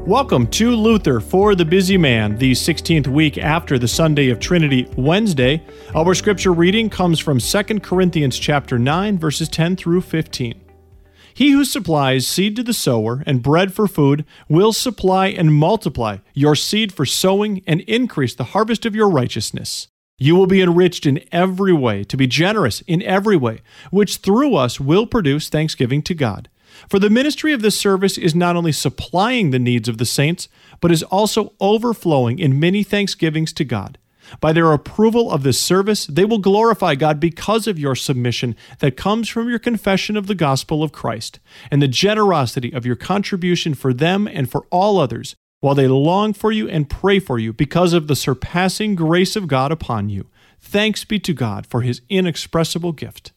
Welcome to Luther for the Busy Man, the 16th week after the Sunday of Trinity, Wednesday. Our scripture reading comes from 2 Corinthians chapter 9, verses 10 through 15. He who supplies seed to the sower and bread for food will supply and multiply your seed for sowing and increase the harvest of your righteousness. You will be enriched in every way, to be generous in every way, which through us will produce thanksgiving to God. For the ministry of this service is not only supplying the needs of the saints, but is also overflowing in many thanksgivings to God. By their approval of this service, they will glorify God because of your submission that comes from your confession of the gospel of Christ, and the generosity of your contribution for them and for all others, while they long for you and pray for you because of the surpassing grace of God upon you. Thanks be to God for His inexpressible gift.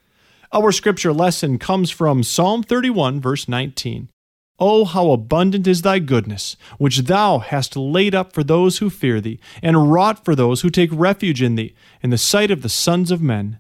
Our scripture lesson comes from Psalm 31, verse 19. Oh, how abundant is thy goodness, which thou hast laid up for those who fear thee, and wrought for those who take refuge in thee, in the sight of the sons of men.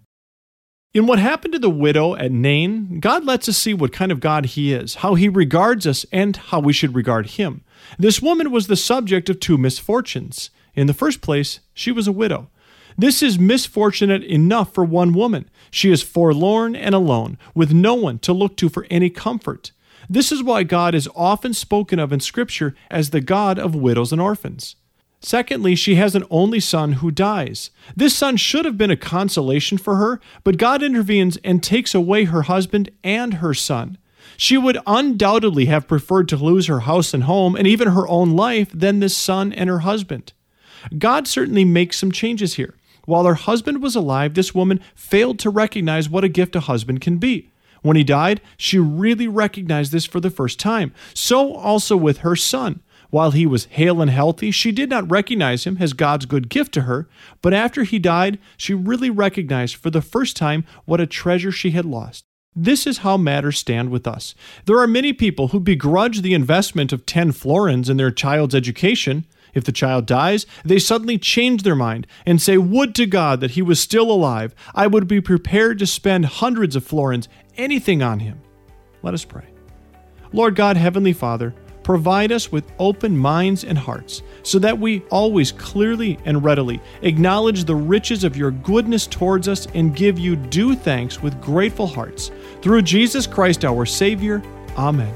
In what happened to the widow at Nain, God lets us see what kind of God He is, how He regards us, and how we should regard Him. This woman was the subject of two misfortunes. In the first place, she was a widow. This is misfortunate enough for one woman. She is forlorn and alone, with no one to look to for any comfort. This is why God is often spoken of in Scripture as the God of widows and orphans. Secondly, she has an only son who dies. This son should have been a consolation for her, but God intervenes and takes away her husband and her son. She would undoubtedly have preferred to lose her house and home and even her own life than this son and her husband. God certainly makes some changes here. While her husband was alive, this woman failed to recognize what a gift a husband can be. When he died, she really recognized this for the first time. So also with her son. While he was hale and healthy, she did not recognize him as God's good gift to her, but after he died, she really recognized for the first time what a treasure she had lost. This is how matters stand with us. There are many people who begrudge the investment of 10 florins in their child's education. If the child dies, they suddenly change their mind and say, "Would to God that he was still alive. I would be prepared to spend hundreds of florins, anything on him." Let us pray. Lord God, Heavenly Father, provide us with open minds and hearts so that we always clearly and readily acknowledge the riches of your goodness towards us and give you due thanks with grateful hearts. Through Jesus Christ our Savior. Amen.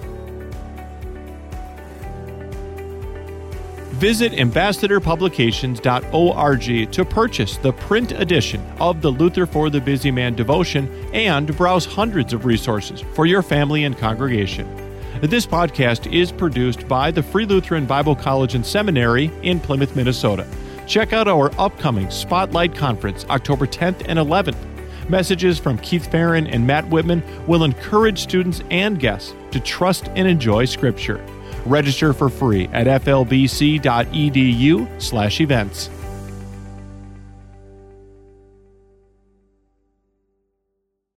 Visit ambassadorpublications.org to purchase the print edition of the Luther for the Busy Man devotion and browse hundreds of resources for your family and congregation. This podcast is produced by the Free Lutheran Bible College and Seminary in Plymouth, Minnesota. Check out our upcoming Spotlight Conference, October 10th and 11th. Messages from Keith Farron and Matt Whitman will encourage students and guests to trust and enjoy Scripture. Register for free at flbc.edu/events.